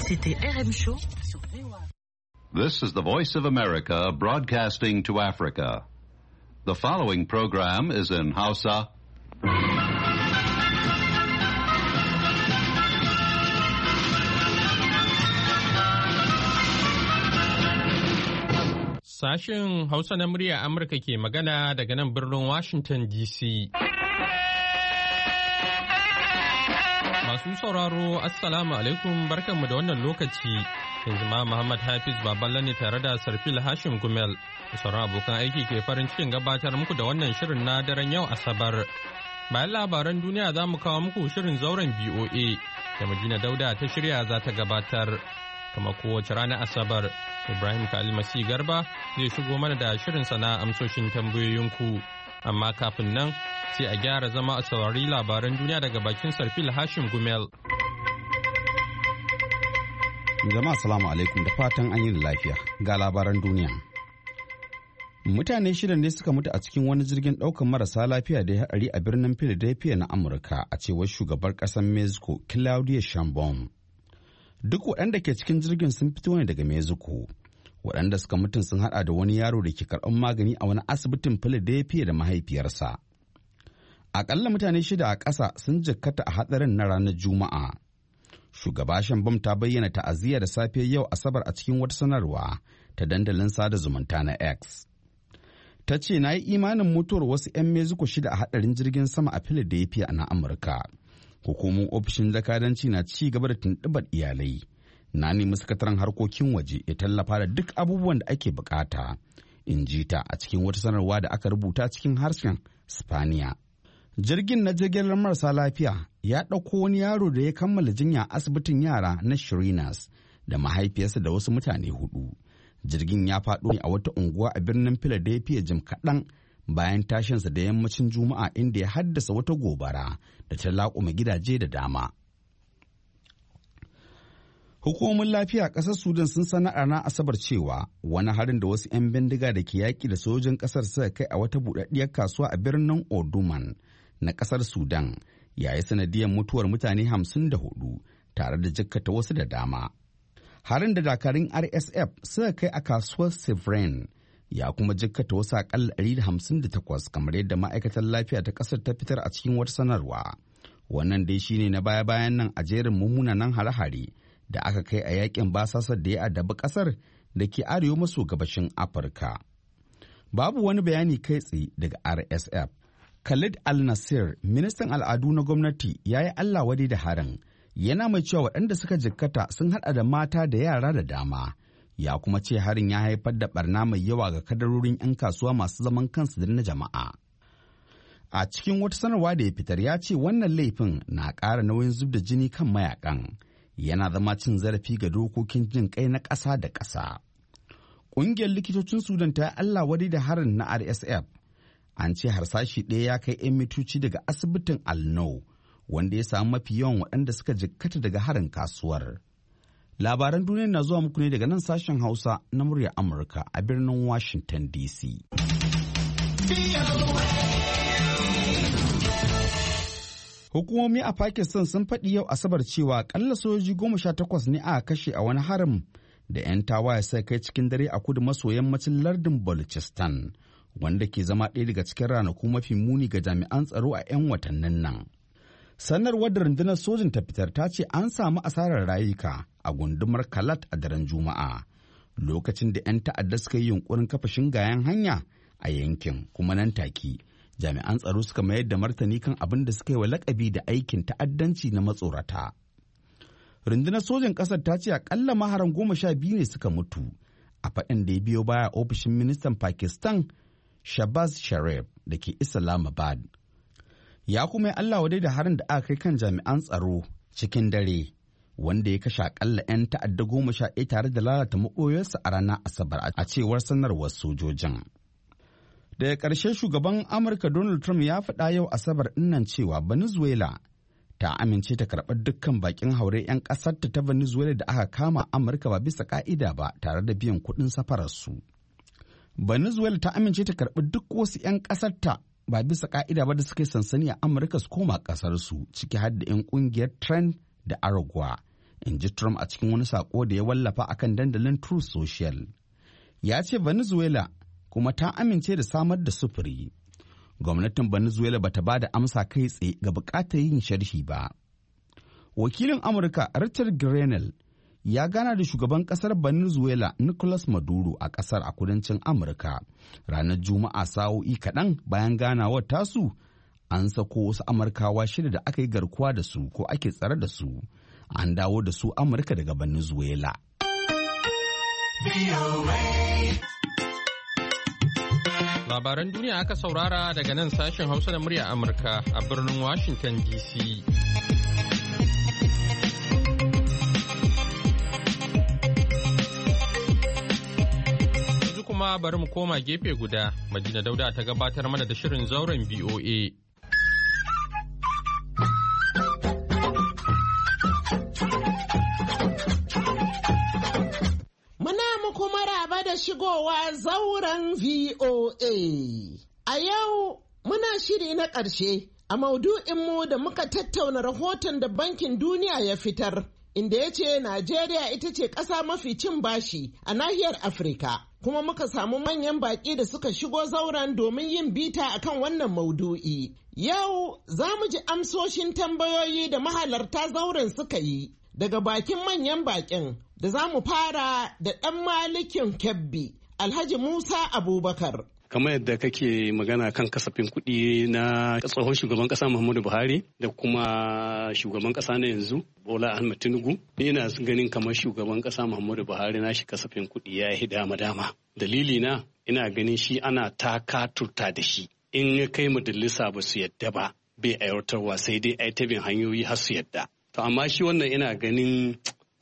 C'était RM Show sur VOA. This is the Voice of America broadcasting to Africa. The following program is in Hausa. Sashen Hausa na murya Amurka ke magana daga nan birnin Washington DC. Masu sauraro, Assalamu alaikum, barkanmu da wannan lokaci. Yanzu ma Muhammad Hafiz Baballa ne tare da Sarfil Hashim Gumel. Da sauran abokan aiki ke farin cikin gabatar muku da wannan shirin na daren yau Asabar. Bayan labaran duniya za mu kawo muku shirin zauren BOA da Madina Dauda ta shirya za ta gabatar. Kama kowace ranar Asabar, Ibrahim Kalimasi Garba zai shigo mana da shirin na amsoshin tambayoyinku. Amma kafin nan sai a gyara zama a saurari labaran duniya daga bakin Sarfil Hashim Gumel. Jama'a salamu alaikum da fatan an yi lafiya ga labaran duniya. Mutane shida ne suka mutu a cikin wani jirgin ɗaukar marasa lafiya da ya haɗari a birnin Philadelphia na Amurka a cewar shugabar ƙasar Mexico Claudia Sheinbaum. Duk waɗanda ke cikin jirgin sun fito ne daga Mexico. Waɗanda suka mutum sun haɗa da wani yaro da ke karɓar magani a wani asibitin Philadelphia da mahaifiyarsa. Aƙalla mutane shida a ƙasa sun jikkata a hatsarin na ranar Juma'a. Shugaba Sheinbaum ta bayyana ta'aziyya da safe yau Asabar a cikin wata sanarwa ta dandalin sada zumunta na X. Ta ce na yi imanin mutuwar wasu 'yan Mexico shida a haɗarin jirgin sama a Philadelphia na Amurka. Hukumomin ofishin jakadanci na ci gaba da tuntuɓar iyalai. Na nemi sakataren harkokin waje ya tallafa da duk abubuwan da ake bukata, in ji ta a cikin wata sanarwa da aka rubuta cikin harshen Spaniya. Jirgin na jigilar marasa lafiya ya ɗauko wani yaro da ya kammala jinya a asibitin yara na Shirinas da mahaifiyarsa da wasu mutane hudu. Jirgin ya faɗo ne a wata unguwa a birnin Philadelphia jim kaɗan bayan tashinsa da yammacin Juma'a inda ya haddasa wata gobara da ta laƙume gidaje da dama. Hukumomin lafiya a ƙasar Sudan sun sanar a ranar Asabar cewa wani harin da wasu 'yan bindiga da ke yaƙi da sojojin ƙasar suka kai a wata buɗaɗɗiyar kasuwa a birnin Omdurman na ƙasar Sudan ya yi sanadiyar mutuwar mutane 54 tare da jikkata wasu da dama. Harin da dakarun RSF suka kai a kasuwar Sivren ya kuma jikkata wasu akalla 158 kamar yadda ma'aikatar lafiya ta ƙasar ta fitar a cikin wata sanarwa. Wannan dai shine na baya-bayan nan a jerin mummunan hare-hare da aka kai a yakin basasar da ya addabi ƙasar da ke arewa maso gabashin Afirka. Babu wani bayani kai tsaye daga RSF. Khalid Al-Nasir, ministan al'adu na gwamnati, ya yi Allah wadai da harin. Yana mai cewa waɗanda suka jikkata sun haɗa da mata da yara da dama. Ya kuma ce harin ya haifar da barna mai yawa ga kadarorin 'yan kasuwa masu zaman kansu da na jama'a. A cikin wata sanarwa da ya fitar ya ce wannan laifin na ƙara nauyin zub da jini kan mayakan. Yana zama cin zarafi ga dokokin jin kai na ƙasa da ƙasa. Ƙungiyar likitocin Sudan ta yi Allah wadai da harin na RSF. An ce harsashi ɗaya ya kai 'yan mitoci daga asibitin Al-Nau, wanda ya samu mafi yawan waɗanda suka jikkata daga harin kasuwar. Labaran duniya na zuwa muku ne daga nan sashen Hausa na muryar Amurka a birnin Washington DC. Hukumomi a Pakistan sun faɗi yau Asabar cewa ƙalla sojoji 18 ne aka kashe a wani harin da 'yan tawaye sai kai cikin dare a kudu maso yammacin lardin Balochistan, wanda ke zama ɗaya daga cikin ranaku mafi muni ga jami'an tsaro a 'yan watannin nan. Sanarwar da rundunar sojin ta fitar ta ce an samu asarar rayuka a gundumar Kalat a daren Juma'a, lokacin da 'yan ta'adda suka yi yunkurin kafa shingayen hanya a yankin, kuma nan take jami'an tsaro suka mayar da martani kan abin da suka yi wa lakabi da aikin ta'addanci na matsorata. Rundunar sojin ƙasar ta ce akalla maharan 12 ne suka mutu a faɗin da ya biyo baya ofishin ministan Pakistan Shahbaz Sharif da ke Islamabad. Ya kuma yi Allah wadai da harin da aka kai kan jami'an tsaro cikin dare, wanda ya kashe akalla 'yan ta'adda 11 tare da lalata maɓoyarsa a ranar Asabar a cewar sanarwar sojojin. Daga ƙarshe shugaban Amurka Donald Trump ya faɗa yau Asabar ɗinnan cewa Venezuela ta amince ta karɓar dukkan bakin haure 'yan ƙasarta ta Venezuela da aka kama Amurka ba bisa ƙa'ida ba tare da biyan kuɗin safararsu. Venezuela ta amince ta karɓi duk wasu 'yan ƙasarta ba bisa ƙa'ida ba da suka yi sansani a Amurka su koma ƙasarsu, ciki har da 'yan ƙungiyar Tren da Aragua, in ji Trump a cikin wani sako da ya wallafa akan dandalin Truth Social. Ya ce Venezuela kuma ta amince da samar da sufuri. Gwamnatin Venezuela bata ba da amsa kai tsaye ga bukatar yin sharhi ba. Wakilin Amurka Richard Grenell ya gana da shugaban kasar Venezuela Nicolas Maduro a kasar a kudancin Amurka ranar Juma'a sa'o'i kaɗan bayan ganawar tasu. An sako wasu Amurkawa 6 da aka yi garkuwa da su ko ake tsare da su. An dawo da su Amurka daga Venezuela. Labaran duniya aka saurara daga nan sashen Hausa na murya Amurka a birnin Washington DC. Yanzu kuma bari mu koma gefe guda, Madina Dauda ta gabatar mana da shirin zauren BOA. Shigowa zauren VOA. A yau muna shiri na ƙarshe a maudu'inmu da muka tattauna rahoton da Bankin Duniya ya fitar, inda ya ce Najeriya ita ce ƙasa mafi cin bashi a nahiyar Afirka. Kuma muka samu manyan baƙi da suka shigo zauren domin yin bita akan wannan maudu'i. Yau za mu ji amsoshin tambayoyi da mahalarta zauren suka yi daga bakin manyan baƙin. Da za mu fara da ɗan malikin Kebbi, Alhaji Musa Abubakar. Kamar yadda kake magana kan kasafin kuɗi na tsohon shugaban ƙasa Muhammadu Buhari da kuma shugaban ƙasa na yanzu Bola Ahmed Tinubu, ina ganin kamar shugaban ƙasa Muhammadu Buhari na shi kasafin kuɗi ya yi dama-dama. Dalili na ina ganin shi ana takaturta da shi. In ya kai majalisa ba su yadda ba, bai aiwatarwa sai dai ai ta bin hanyoyi har su yadda. To amma shi wannan ina ganin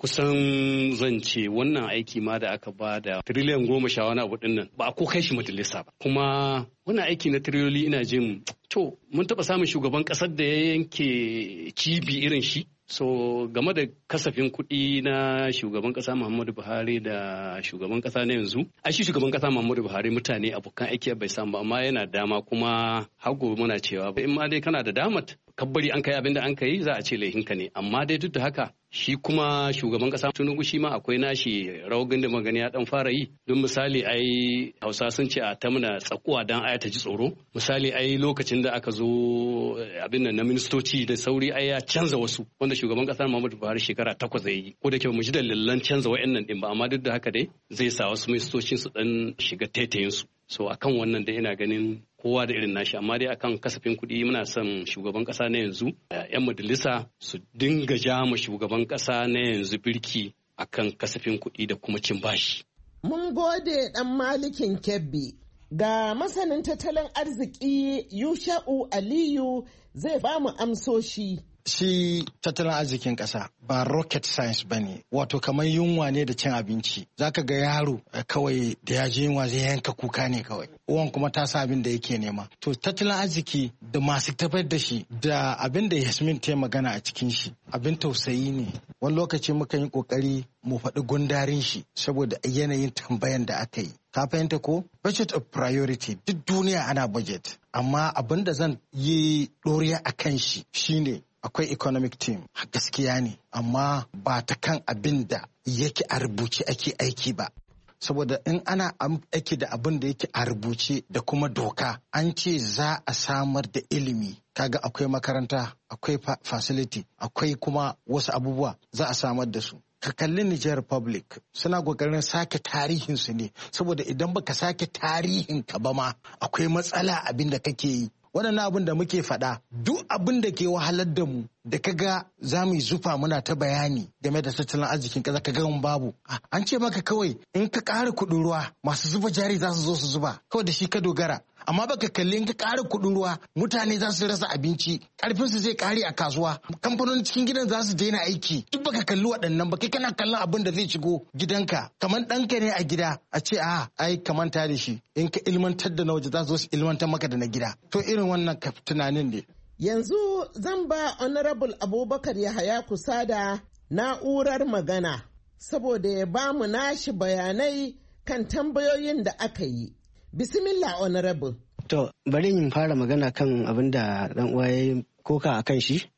kusan zance wannan aiki ma da aka ba da tiriliyan 10 wani abu dinnan ba a ko kai shi majalisa ba. Kuma wannan aiki na tiriliyoyi ina jin to mun taɓa samun shugaban ƙasar da ya yanke cibi irin shi. So game da kasafin kuɗi na shugaban ƙasa Muhammadu Buhari da shugaban ƙasa na yanzu, a shi shugaban ƙasa Muhammadu Buhari mutane abokan aiki bai samu ba, amma yana dama kuma har gobe muna cewa in ma dai kana da damat kabbari an kai abin da an kai za a ce laihinka ne, amma dai duk da haka shi kuma shugaban ƙasa Tinubu shi ma akwai nashi rawar da magani ya dan fara yi. Don misali ai Hausa sun ce a ta muna tsakuwa dan aya ta ji tsoro. Misali ai lokacin da aka zo abin nan na ministoci da sauri ai ya canza wasu wanda shugaban ƙasa Muhammadu Buhari shekara 8 zai yi. Ko da kyau mu ji dalilan canza wa'annan din ba, amma duk da haka dai zai sa wasu ministocin su dan shiga taitayin su. So akan wannan da ina ganin kowa da irin nashi, amma dai akan kasafin kuɗi muna son shugaban ƙasa na yanzu 'yan majalisa su dinga ja ma shugaban ƙasa na yanzu birki akan kasafin kuɗi da kuma cin bashi. Mun gode ɗan malikin Kebbi. Ga masanin tattalin arziki Yusha'u Aliyu zai ba mu amsoshi. Shi tattalin arzikin ƙasa ba rocket science ba ne, wato kamar yunwa ne da cin abinci. Za ka ga yaro kawai da ya ji yunwa zai yanka kuka ne kawai, uwan kuma ta sa abin da yake nema. To tattalin arziki da masu tabbatar da shi da abin da Yasmin ta magana a cikin shi abin tausayi ne. Wani lokaci muka yi ƙoƙari mu faɗi gundarin shi saboda yanayin tambayan da aka yi. Ka fahimta ko? Budget of priority, duk duniya ana budget, amma abin da zan yi ɗoriya a kan shi shine akwai economic team, gaskiya ne, amma ba ta kan abin da yake a rubuce ake aiki ba. Saboda in ana aiki da abin da yake a rubuce da kuma doka, an ce za a samar da ilimi, kaga akwai makaranta, akwai facility, akwai kuma wasu abubuwa za a samar da su. Ka kalli Niger Republic suna kokarin sake tarihinsu ne, saboda idan baka sake tarihin ka ba ma akwai matsala abin da kake yi. Waɗannan abin da muke faɗa duk abin da ke wahalar da mu da kaga za mu yi zufa muna ta bayani game da tattalin arzikin ƙasa ka gan babu. An ce maka kawai in ka ƙara kuɗin ruwa masu zuba jari za su zo su zuba, kawai da shi ka dogara. Amma baka kalli in ka ƙara kuɗin ruwa mutane za su rasa abinci, ƙarfin su zai ƙare a kasuwa, kamfanonin cikin gidan za su daina aiki. Duk baka kalli waɗannan ba, kai kana kallon abin da zai shigo gidanka kamar ɗanka ne a gida a ce ai ka manta da shi, in ka ilmantar da na waje za su zo su ilmantar maka da na gida. To irin wannan tunanin ne. Yanzu zan ba Honorable Abubakar Yahaya Kusada na'urar magana saboda ya ba mu nashi bayanai kan tambayoyin da aka yi. Bismillah Honorable. To bari in fara magana kan abin da dan uwa ya koka a kan shi.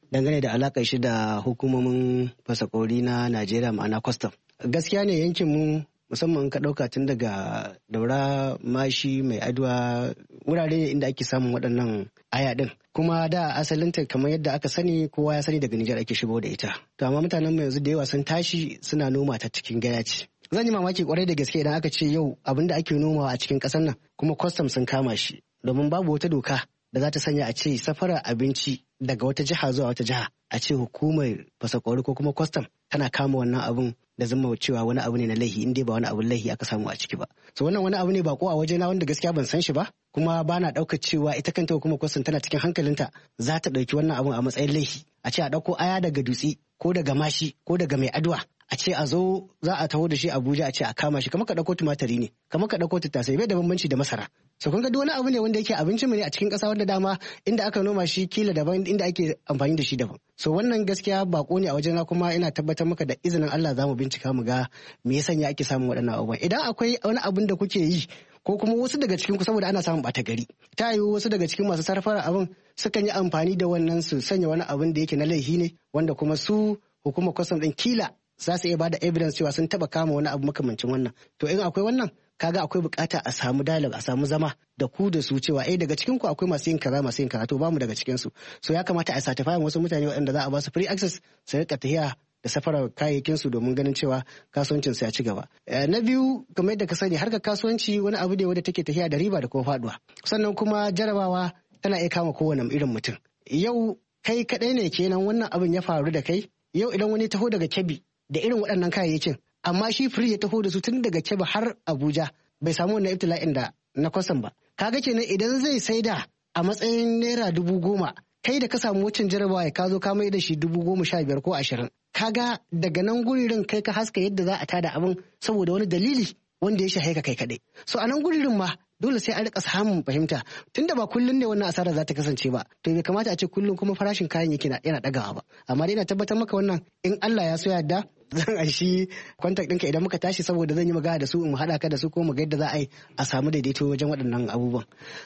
dangane da alakar shi da hukumomin fasakori na Najeriya ma'ana custom. Gaskiya ne yankin mu musamman ka ɗauka tun daga Daura, Mashi, Mai Adwa, wurare inda ake samun waɗannan aya ɗin. Kuma da asalinta kamar yadda aka sani kowa ya sani daga Nijar ake shigo da ita. To amma mutanen mu yanzu da yawa sun tashi suna noma ta cikin gaya ce. Zan yi mamaki kwarai da gaske idan aka ce yau abin da ake nomawa a cikin ƙasar nan kuma custom sun kama shi. Domin babu wata doka da za ta sanya a ce safarar abinci daga wata jiha zuwa wata jiha a ce hukumar fasakori ko kuma custom tana kama wannan abun da zama cewa wani abu ne na laihi in dai ba wani abun laihi aka samu a ciki ba. So wannan wani abu ne bako a wajena wanda gaskiya ban san shi ba kuma ba na ɗaukar cewa ita kanta hukumar custom tana cikin hankalinta za ta ɗauki wannan abun a matsayin laihi. A ce a ɗauko aya daga Dutse ko daga Mashi ko daga Mai Adwa a ce a zo za a taho da shi Abuja a ce a kama shi kamar ka ɗauko tumatiri ne kamar ka ɗauko tattasai bai da bambanci da masara. So kun ga duk wani abu ne wanda yake abincin mu ne a cikin ƙasa wanda dama inda aka noma shi kila daban inda ake amfani da shi daban. So wannan gaskiya bako ne a wajena kuma ina tabbatar maka da izinin Allah za mu bincika mu ga me ya sanya ake samun waɗannan abubuwan. Idan akwai wani abin da kuke yi ko kuma wasu daga cikin ku saboda ana samun ɓata gari ta yiwu wasu daga cikin masu sarrafa abin sukan yi amfani da wannan su sanya wani abin da yake na laifi ne wanda kuma su hukumar kwastam ɗin kila za su iya bada evidence cewa sun taba kama wani abu makamancin wannan. To in akwai wannan kaga akwai bukata a samu dialogue a samu zama da ku da su cewa daga cikin ku akwai masu yin kaza to bamu daga cikin su. So ya kamata a certify wasu mutane waɗanda za a ba su free access su rika tafiya da safarar kayayyakin su domin ganin cewa kasuwancin su ya ci gaba. Na biyu kamar yadda ka sani harkar kasuwanci wani abu ne wanda take tafiya da riba da kuma faduwa. Sannan kuma jarabawa tana iya kama kowane irin mutum. Yau kai kadai ne kenan wannan abin ya faru da kai. Yau idan wani taho daga Kebbi da irin waɗannan kayayyakin amma shi free ya taho da su tun daga Kebbi har Abuja bai samu wannan ibtila'in da na kwasan ba. Kaga kenan idan zai saida a matsayin naira 10,000 kai da ka samu wucin jarabawa ya ka zo ka mai da shi 15,000 ko 20. Kaga daga nan guririn kai ka haska yadda za a tada abin saboda wani dalili wanda ya shahe ka kai kaɗai. So a nan guririn ma dole sai an rika samun fahimta tunda ba kullun ne wannan asara za ta kasance ba to bai kamata a ce kullun kuma farashin kayan yake yana ɗagawa ba. Amma dai ina tabbatar maka wannan in Allah ya so yadda zan aishi kwantak ɗinka idan muka tashi saboda zan yi magana da su in haɗa ka da su ko mu ga yadda za a yi a samu daidaito wajen waɗannan abubuwan.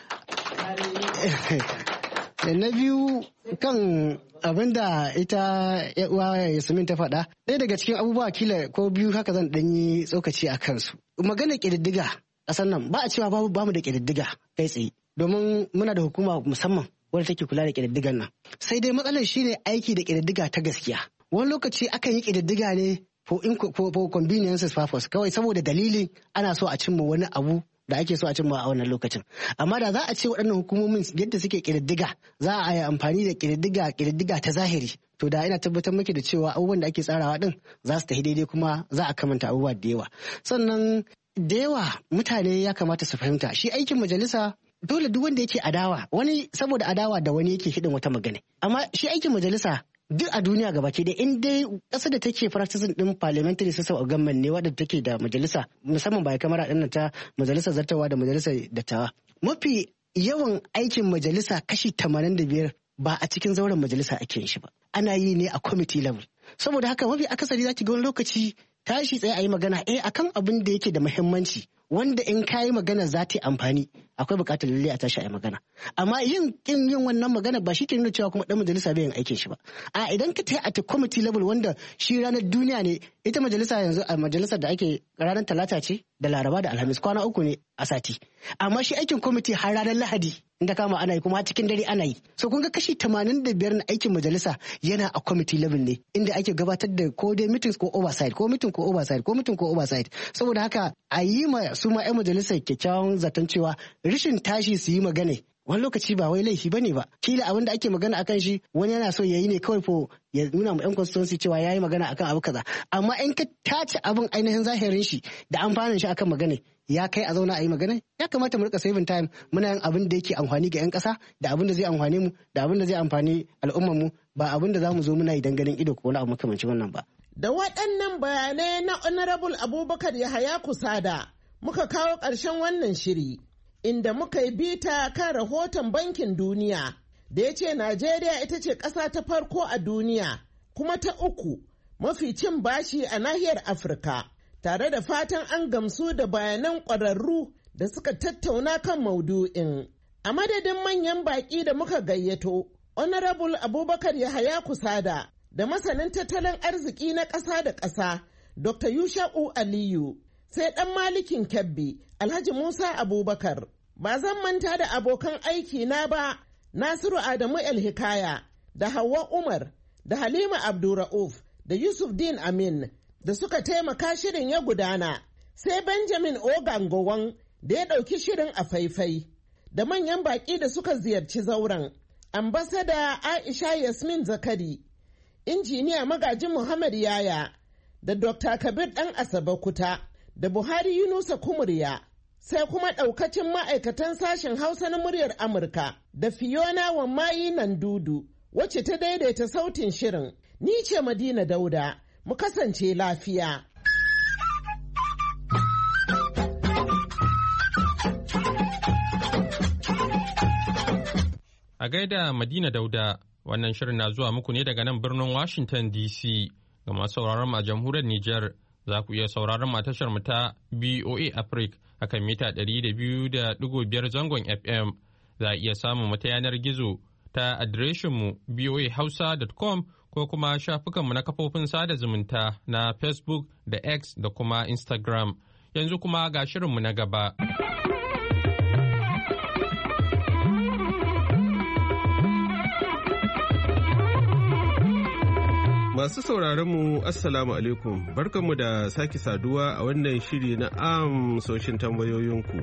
Na biyu kan abin da ita uwa Yasmin ta faɗa ɗaya daga cikin abubuwa kila ko biyu haka zan ɗanyi tsokaci a kansu. Maganar ƙididdiga ƙasar nan ba a cewa ba mu da ƙididdiga kai tsaye domin muna da hukuma musamman wadda take kula da ƙididdigan nan. Sai dai matsalar shine aiki da ƙididdiga ta gaskiya. Wani lokaci akan yi ƙididdiga ne for conveniences purpose kawai saboda dalilin ana so a cimma wani abu da ake so a cimma a wannan lokacin. Amma da za a ce waɗannan hukumomin yadda suke ƙididdiga za a yi amfani da ƙididdiga ta zahiri to da ina tabbatar maki da cewa abubuwan da ake tsarawa din za su tafi daidai kuma za a kamanta abubuwa da yawa. Sannan da yawa mutane ya kamata su fahimta shi aikin majalisa dole duk wanda yake adawa wani saboda adawa da wani yake hidin wata magana amma shi aikin majalisa duk a duniya gabaki da in dai ƙasar da take practicing din parliamentary system of government ne wadda take da majalisa musamman ba kamar ɗin ta majalisar zartawa da majalisar dattawa mafi yawan aikin majalisa kashi 85 ba a cikin zauren majalisa ake yin shi ba ana yi ne a committee level saboda haka mafi akasari zaki ga wani lokaci tashi tsaye a yi magana akan abin da yake da muhimmanci wanda in kayi magana za ta yi amfani akwai bukatar lalle a tashi a yi magana amma yin wannan magana ba shi ke nuna cewa kuma dan majalisa bai yin aikin shi ba a idan ka tayi a committee level wanda shi ranar duniya ne ita majalisa yanzu a majalisar da ake ranar talata ce da laraba da alhamis kwana 3 ne a sati amma shi aikin committee har ranar lahadi inda kama ana yi kuma cikin dare ana yi so kun ga kashi 85 na aikin majalisa yana a committee level ne inda ake gabatar da ko dai meetings ko oversight ko meeting ko oversight ko meeting ko oversight saboda haka a yi ma su ma 'yan majalisar kyakkyawan zaton cewa rishin tashi su yi magana wani lokaci ba wai laifi bane ba kila abin da ake magana akan shi wani yana so ya yi ne kawai ko ya nuna ma 'yan constituency cewa ya yi magana akan abu kaza amma in ka tace abin ainihin zahirin shi da amfanin shi akan magana ya kai a zauna a yi magana ya kamata mu rika saving time muna yin abin da yake amfani ga 'yan kasa da abin da zai amfane mu da abin da zai amfani al'ummar mu ba abin da zamu zo muna yi dan ganin ido ko wani abu makamancin wannan ba. Da waɗannan bayanai na Honorable Abubakar Yahaya Kusada muka kawo ƙarshen wannan shiri inda muka yi bita kan rahoton Bankin Duniya da ya ce Najeriya ita ce ƙasa ta farko a duniya kuma ta 3 mafi cin bashi a nahiyar Afirka tare da fatan an gamsu da bayanan ƙwararru da suka tattauna kan maudu'in. A madadin manyan baƙi da muka gayyato Honorable Abubakar Yahaya Kusada da masanin tattalin arziki na ƙasa da ƙasa Dr. Yusha'u Aliyu, sai ɗan malikin Kebbi Alhaji Musa Abubakar. Ba zan manta da abokan aiki na ba Nasiru Adamu El-Hikaya da Hauwa Umar da Halima Abdurra'uf da Yusuf Din Amin da suka taimaka shirin ya gudana, sai Benjamin Ogangowon da ya ɗauki shirin a faifai, da manyan baƙi da suka ziyarci zauren, ambasada Aisha Yasmin Zakari, injiniya magajin Muhammad Yaya, da Dr. Kabir ɗan Asabe Kuta, da Buhari Yunusa Kumurya, sai kuma ɗaukacin ma'aikatan sashen Hausa na muryar Amurka, da Fiona Wammayi Nandudu, wacce ta daidaita sautin shirin. Ni ce Madina Dauda, mu kasance lafiya. A gaida Madina Dauda, wannan shirin na zuwa muku ne daga nan birnin Washington DC. Ga masu sauraron mu a jamhuriyar Nijar, za ku iya sauraron mu a tashar mu ta BOA Africa akan mita 200.5 zangon FM. Za a iya samun mu ta yanar gizo ta adireshin mu boahausa.com ko kuma shafukan mu na kafofin sada zumunta na Facebook da X da kuma Instagram. Yanzu kuma ga shirin mu na gaba. Masu sauraronmu Assalamu alaikum, barkanmu da sake saduwa a wannan shiri na amsoshin tambayoyinku.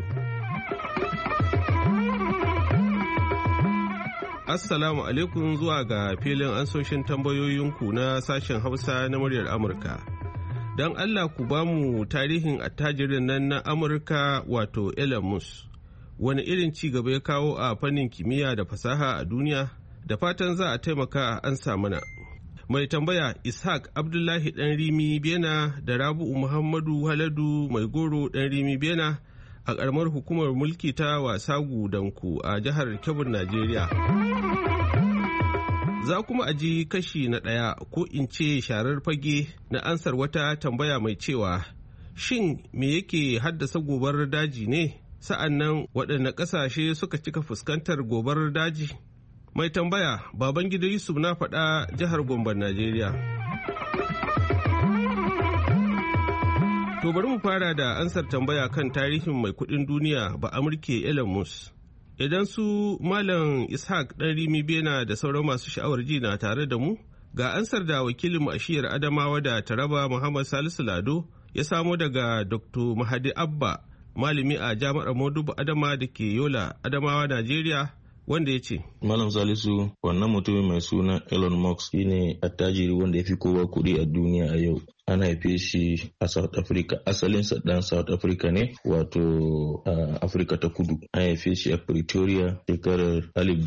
Assalamu alaikum zuwa ga filin ansoshin tambayoyinku na sashen Hausa na muryar Amurka. Don Allah ku ba mu tarihin attajirin nan na Amurka wato Elon Musk. Wani irin ci gaba ya kawo a fannin kimiyya da fasaha a duniya? Da fatan za a taimaka an samu na. Mai tambaya Ishaq Abdullahi ɗan Rimi Bena da Rabu'u Muhammadu Haladu Mai Goro ɗan Rimi Bena a ƙaramar hukumar mulki ta Wasagu Danku a jihar Kebbi, Najeriya. Za kuma a ji kashi na ɗaya ko in ce sharar fage na ansar wata tambaya mai cewa shin me yake haddasa gobarar daji ne? Sa'an nan waɗanne ƙasashe suka cika fuskantar gobarar daji? Mai tambaya Babangida Yusuf na faɗa jihar Gombe, Najeriya. To bari mu fara da ansar tambaya kan tarihin mai kuɗin duniya ba Amurke Elon Musk. Idan su Malam Ishaq ɗan Rimi Bena da sauran masu sha'awar ji na tare da mu, ga ansar da wakilin ashiyar Adamawa da Taraba Muhammad Salisu Lado ya samo daga Dr. Mahadi Abba, malami a Jami'ar Modubu Adama da ke Yola, Adamawa, Najeriya, wanda ya ce, Malam Salisu, wannan mutumin mai suna Elon Musk shine attajiri wanda ya fi kowa kuɗi a duniya a yau. An haife shi a South Africa. Asalinsa ɗan South Africa ne, wato Afirka ta kudu. An haife shi a Pretoria shekarar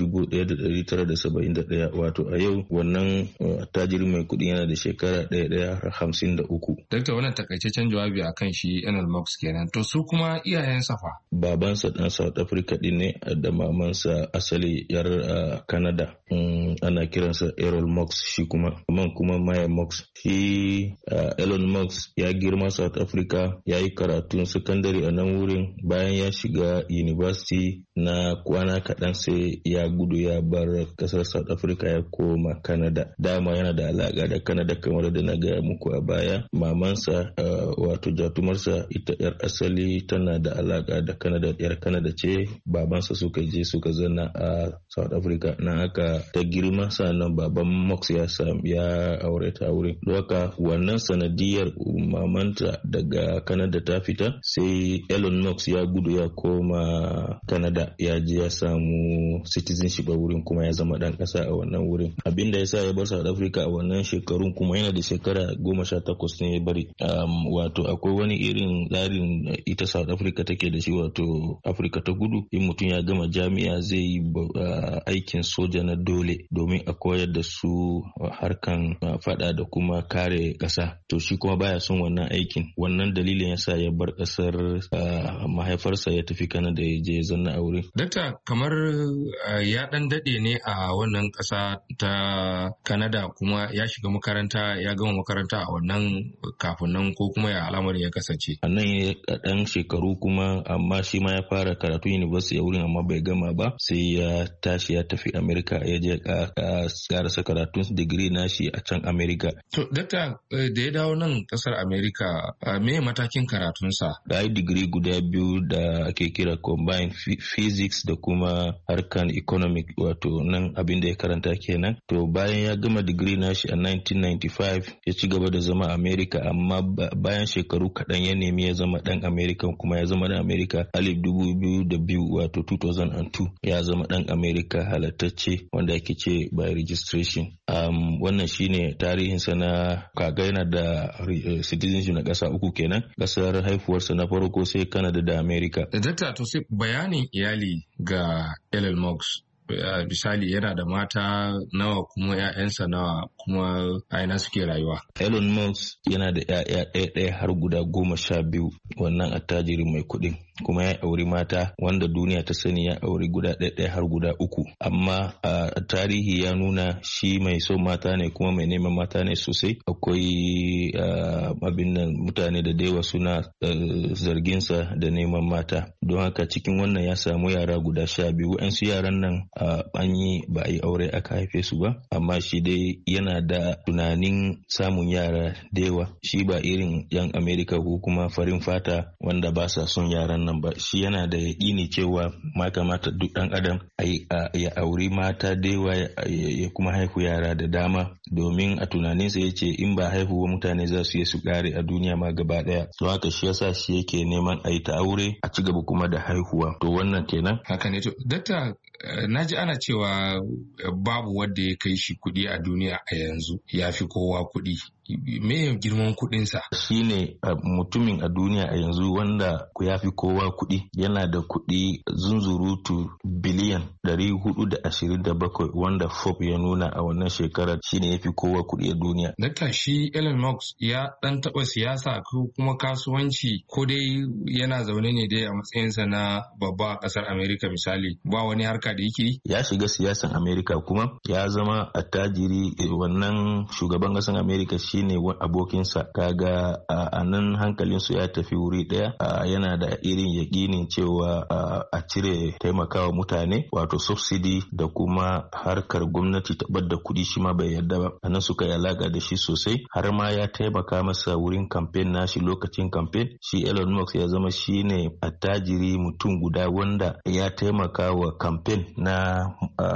1971, wato a yau wannan attajiri mai kuɗi yana da shekara 153. Dakta, wannan takaitaccen jawabi akan shi Elon Musk kenan. To su kuma iyayensa fa? Babansa ɗan South Africa ɗin ne da mamansa asali yar Canada. Ana kiransa Errol Musk shi kuma Maya Musk. Shi Elon Musk ya girma South Africa, ya yi karatun sakandare a nan wurin. Bayan ya shiga university na kwana kaɗan sai ya gudu ya bar ƙasar South Africa ya koma Canada. Dama yana da alaƙa da Canada kamar da na gaya muku a baya. Mamansa wato jatumarsa ita yar asali tana da alaƙa da Canada, yar Canada ce. Babansa suka je suka zana a South Africa na aka ta girma, sannan baban Musk ya aure ta wurin. Doka wannan sanadiyar mamanta daga Canada ta fita, sai Elon Musk ya gudu ya koma Canada, ya je ya samu citizenship a wurin kuma ya zama dan kasa a wannan wurin. Abinda ya sa ya bar South Africa a wannan shekarun, kuma yana da shekara 18 ne ya bari. Wato akwai wani irin tsarin ita South Africa take da shi, wato Afirka ta kudu, in mutum ya gama jami'a zai yi aikin soja na dole domin a koyar da su harkan fada da kuma kare kasa. to shi kuma baya son wannan aikin. Wannan dalilin yasa ya bar kasar mahaifarsa ya tafi Canada ya je zanna aure. Dakta, kamar ya dan dade ne a wannan kasa ta Canada kuma ya shiga makaranta, ya gama makaranta a wannan kafin nan ko kuma ya al'amarin ya kasance? A nan ya dan shekaru kuma, amma shi ma ya fara karatu university a wurin amma bai gama ba, sai ya tashi ya tafi America ya je karasa karatun digiri nashi a can America. To dakta, da ya dawo nan kasar America, me matakin karatunsa? Da yi digiri guda biyu da ake kira combined physics da kuma harkan economic, wato nan abin da ya karanta kenan. To bayan ya gama digiri nashi a 1995 ya ci gaba da zama America, amma bayan shekaru kaɗan ya nemi ya zama ɗan America, kuma ya zama ɗan America 2002 wato 2002 ya zama ɗan America halattacce wanda ake ce by registration. Wannan shine tarihinsa na kaga yana da citizenship na ƙasa uku kenan, ƙasar haifuwarsa na farko sai Canada da America. Dakta, to sai bayanin iyali ga Elon Musk. Misali yana da mata nawa kuma 'ya'yansa nawa kuma aina suke rayuwa? Elon Musk yana da 'ya'ya ɗaya har guda 12, wannan attajiri mai kuɗin. Kuma ya auri mata wanda duniya ta sani ya auri guda ɗaya har guda 3. Amma tarihi ya nuna shi mai son mata ne kuma mai neman mata ne sosai. Akwai abin nan mutane da daiwa suna zarginsa da neman mata. Don haka cikin wannan ya samu yara guda 12. Wa'yansu yaran nan ba a yi aure aka haife su ba, amma shi dai yana da tunanin samun yara da yawa. Shi ba irin 'yan Amerika ko kuma farin fata wanda ba sa son yaran nan ba. Shi yana da yaƙini cewa ma kamata duk ɗan adam ya auri mata da yawa ya kuma haihu yara da dama, domin a tunaninsa ya ce in ba haihuwa mutane za su yi su ƙare a duniya ma gaba ɗaya. Don haka shi yasa shi yake neman a yi ta aure a ci gaba kuma da haihuwa. To wannan kenan. Haka ne. To dakta, na ji ana cewa babu wanda ya kai shi kuɗi a duniya a yanzu, ya fi kowa kuɗi. Me girman kuɗinsa? Shi ne mutumin a duniya a yanzu wanda ya fi kowa kuɗi, yana da kuɗi zunzurutu biliyan 427 wanda Forbes ya nuna a wannan shekarar. Shi ne ya fi kowa kuɗi a duniya. Dakta, shi Elon Musk ya ɗan taɓa siyasa ko kuma kasuwanci, ko dai yana zaune ne dai a matsayinsa na babba a ƙasar Amerika misali, ba wani harka da yake? Ya shiga siyasan Amerika kuma ya zama attajiri. Wannan shugaban ƙasar Amerika shine abokinsa. Kaga a nan hankalinsu ya tafi wuri ɗaya. Yana da irin yaƙinin cewa a cire taimakawa mutane, wato subsidy, da kuma harkar gwamnati taɓar da kuɗi shi ma bai yarda ba. A nan suka yi alaƙa da shi sosai, har ma ya taimaka masa wurin kamfen nashi. Lokacin kamfen shi Elon Musk ya zama shine attajiri mutum guda wanda ya taimaka wa kamfen na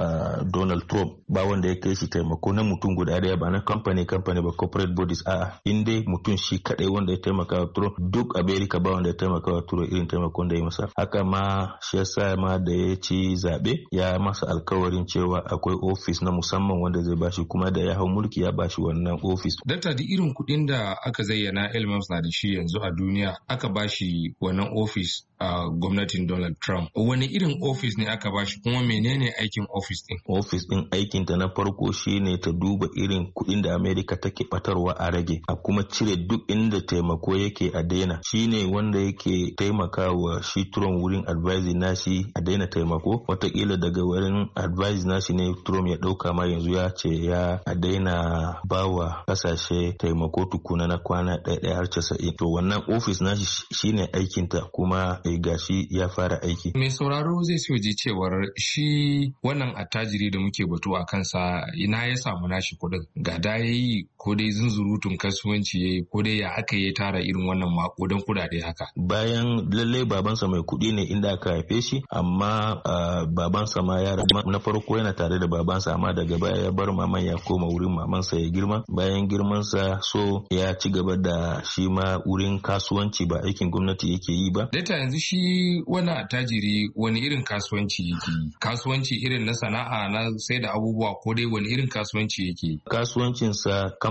Donald Trump. Ba wanda ya kai shi taimako na mutum guda ɗaya, ba na kamfani ba corporate bodies. In dai mutum shi kadai wanda ya taimaka wa Trump, duk America ba wanda ya taimaka wa Trump irin taimakon da ya masa. Haka ma shi yasa ma da ya ci zabe ya masa alkawarin cewa akwai office na musamman wanda zai bashi, kuma da ya hau mulki ya bashi wannan office. Dakta, da irin kuɗin da aka zayyana Elon Musk na da shi yanzu a duniya, aka bashi wannan office a gwamnatin Donald Trump. Wani irin office ne aka bashi, kuma menene aikin office din? Office din aikin ta na farko shine ta duba irin kuɗin da America take batarwa a rage, a kuma cire duk inda taimako yake a daina. Shine wanda yake taimakawa shi Trump wurin advice nashi a daina taimako. Wataƙila daga wurin advice nashi ne Trump ya ɗauka ma yanzu ya ce ya a daina bawa kasashe taimako tukuna na kwana ɗaya har 90. To wannan office nashi shine aikinta, kuma gashi ya fara aiki. Mai sauraro zai so ji cewar shi wannan attajiri da muke batu a kansa ina ya samu nashi kuɗin? Ga da yayi ko dai zunzurutun kasuwanci yayi, ko dai ya aka yi tara irin wannan makudan kuɗaɗe haka? Bayan lallai babansa mai kuɗi ne inda aka haife shi, amma babansa ma ya na farko yana tare da babansa, amma daga baya ya bar maman ya koma wurin mamansa ya girma. Bayan girmansa so ya ci gaba da shi ma wurin kasuwanci, ba aikin gwamnati yake yi ba. Data, yanzu shi wannan attajiri wani irin kasuwanci yake yi? Kasuwanci irin na sana'a na sai da abubuwa, ko dai wani irin kasuwanci yake yi? Kasuwancinsa kamfani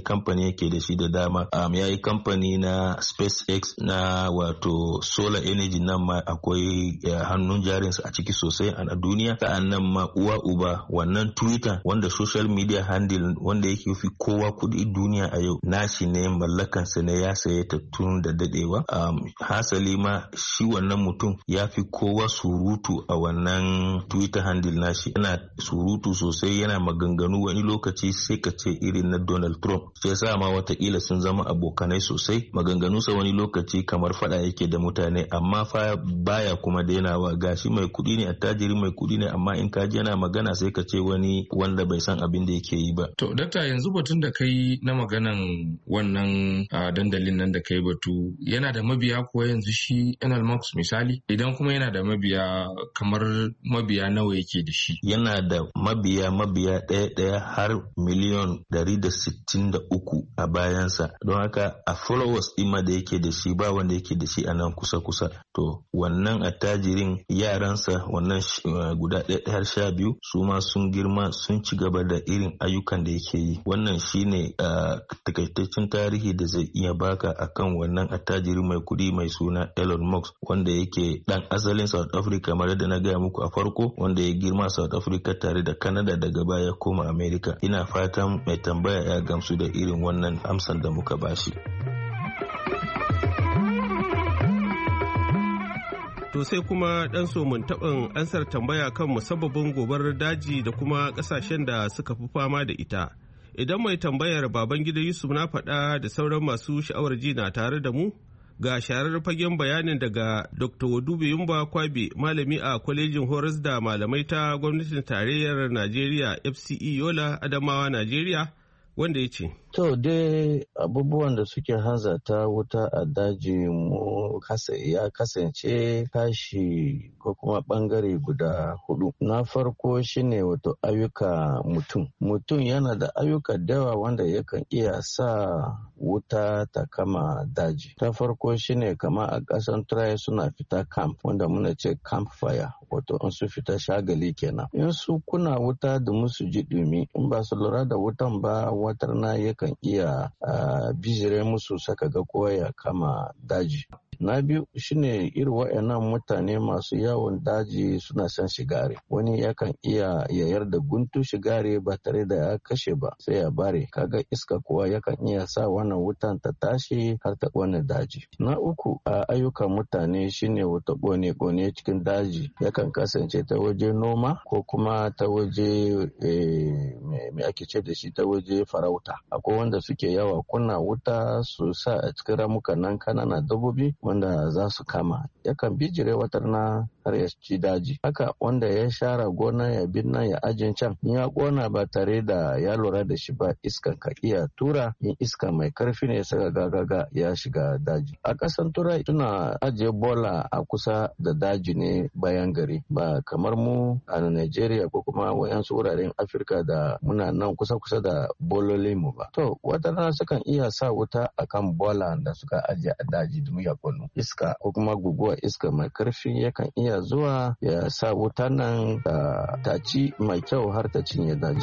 kamfani yake da shi da dama. Ya yi kamfani na SpaceX na wato solar energy, nan ma akwai hannun jarinsa a ciki sosai a duniya. Sa'annan ma uwa uba wannan Twitter wanda social media handle wanda yake fi kowa kuɗi duniya a yau, nashi ne, mallakansa ne, ya saye ta tun da dadewa. Hasali ma shi wannan mutum ya fi kowa surutu a wannan Twitter handle nashi, yana surutu sosai, yana maganganu wani lokaci sai ka ce irin na Donald Trump. Sai sa ma watakila sun zama abokanai sosai. Maganganunsa wani lokaci kamar fada yake da mutane, amma fa baya kuma dainawa. Gashi mai kuɗi ne, attajiri mai kuɗi ne, amma in ka ji yana magana sai ka ce wani wanda bai san abin da yake yi ba. To dakta, yanzu batun da kai na maganan wannan dandalin nan da kai batu, yana da mabiya ko yanzu shi Elon Musk misali? Idan kuma yana da mabiya, kamar mabiya nawa yake da shi? Yana da mabiya ɗaya har miliyon 163 a bayansa. Don haka a followers ɗima da yake da shi ba wanda yake da shi a nan kusa-kusa. To wannan attajirin yaransa wannan guda ɗaya har 12 su ma sun girma, sun ci gaba da irin ayyukan da yake yi. Wannan shine takaitaccen tarihi da zai iya baka akan wannan attajiri mai kuɗi mai suna Elon Musk, wanda yake dan asalin South Africa kamar da na gaya muku a farko, wanda ya girma South Africa tare da Canada, daga baya koma America. Ina fatan mai tambaya ya gamsu da irin wannan amsar da muka bashi. To sai kuma ɗan somin taɓin ansar tambaya kan musabbabin gobarar daji da kuma ƙasashen da suka fi fama da ita. Idan mai tambayar Babangida Yusuf na faɗa da sauran masu sha'awar ji na tare da mu, ga sharar fagen bayanin daga Dr. Wadube Yumba Kwabe, malami a kwalejin horas da malamai ta gwamnatin tarayyar Najeriya FCE Yola, Adamawa, Najeriya, wanda ya ce. To dai abubuwan da suke hanzarta wuta a daji mu ya kasance kashi ko kuma bangare guda 4. Na farko shine wato ayyuka mutum yana da ayyuka da yawa wanda yakan iya sa wuta ta kama daji. Ta farko shine kama a ƙasan Turai suna fita camp wanda muna ce campfire, wato in su fita shagali kenan. In su kuna wuta da musu ji dumi, in ba su lura da wutan ba, watar na kan iya bijire musu saka ga kowa ya kama daji. Na biyu shine irin waɗannan mutane masu yawon daji suna son shigare. Wani yakan iya yayar da guntu shigare ba tare da ya kashe ba, sai ya bare. Kaga iska kuwa yakan iya sa wannan wutan ta tashi har ta ƙone daji. Na uku a ayyukan mutane shine wata ƙone cikin daji. Yakan kasance ta waje noma ko kuma ta waje me ake ce da shi, ta waje farauta. Akwai wanda suke yawa kunna wuta su sa a cikin ramukan nan kanana dabbobi wanda za su kama, yakan bijire watar na har ya ci daji. Haka wanda ya share gona ya binna ya ajin can, in ya kona ba tare da ya lura da shi ba, iskan ka iya tura, in iska mai karfi ne saka gagaga ya shiga daji. A ƙasan Turai suna ajiye bola a kusa da daji ne bayan gari, ba kamar mu a Najeriya ko kuma wayansu wuraren Afirka da muna nan kusa da bololinmu ba. To wata rana sukan iya sa wuta akan bola da suka ajiye a daji domin ya konu. Iska ko kuma guguwa iska mai karfi yakan iya zuwa ya sa wuta nan ta ci mai kyau har ta cinye daji.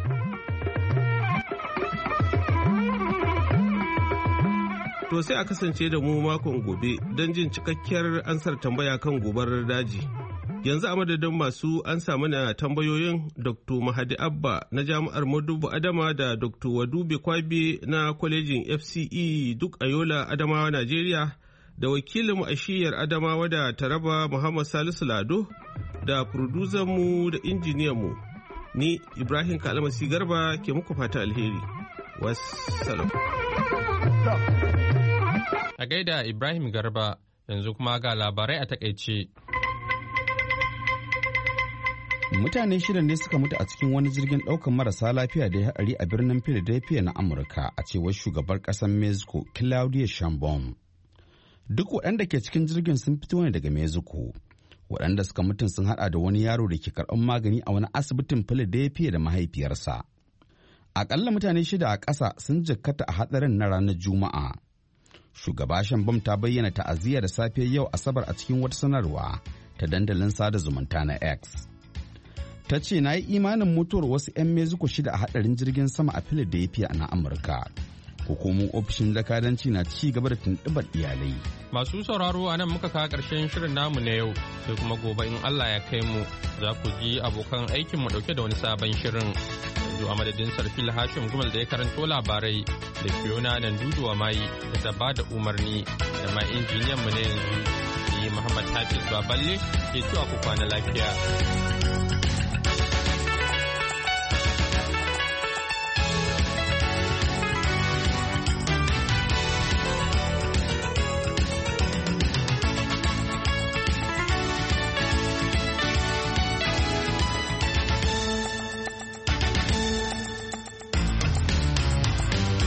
To sai a kasance da mu makon gobe don jin cikakkiyar ansar tambaya kan gobarar daji. Yanzu a madadin masu an samu na tambayoyin Dr. Mahadi Abba na Jami'ar Modubu Adama da Dr. Wadube Kwabe na kwalejin FCE duk a Yola, Adamawa, Najeriya, da wakilinmu a shiyar Adamawa da Taraba Muhammad Salisu Lado, da mu da injiniyanmu. Ni Ibrahim Kalmasi Garba ke muku fata alheri. Wassalam. A gaida Ibrahim Garba, yanzu kuma ga labarai a takaice. Mutane 6 ne suka mutu a cikin wani jirgin ɗaukar marasa lafiya da ya haɗari a birnin Philadelphia na Amurka, a cewar shugabar ƙasar Mexico Claudia Sheinbaum. Duk waɗanda ke cikin jirgin sun fito ne daga Mexico. Waɗanda suka mutum sun haɗa da wani yaro da ke karɓar magani a wani asibitin Philadelphia da mahaifiyarsa. Aƙalla mutane 6 a ƙasa sun jikkata a hatsarin na ranar Juma'a. Shugaba Sheinbaum ta bayyana ta'aziyya da safiyar yau Asabar a cikin wata sanarwa ta dandalin sada zumunta na X. Ta ce, na yi imanin mutuwar wasu 'yan Mexico 6 a hadarin jirgin sama a Philadelphia na Amurka. hukumomin ofishin jakadanci na ci gaba da tuntuɓar iyalai. Masu sauraro a nan muka kawo ƙarshen shirin namu na yau, sai kuma gobe in Allah ya kai mu za ku ji abokan aikin mu ɗauke da wani sabon shirin. Yanzu a madadin Sarfil Hashim Gumal da ya karanto labarai da Fiona Nanduduwa Mai da ta ba da umarni da ma injiniyan mu na yanzu ni Muhammad Hafiz Baballe ke cewa ku kwana lafiya.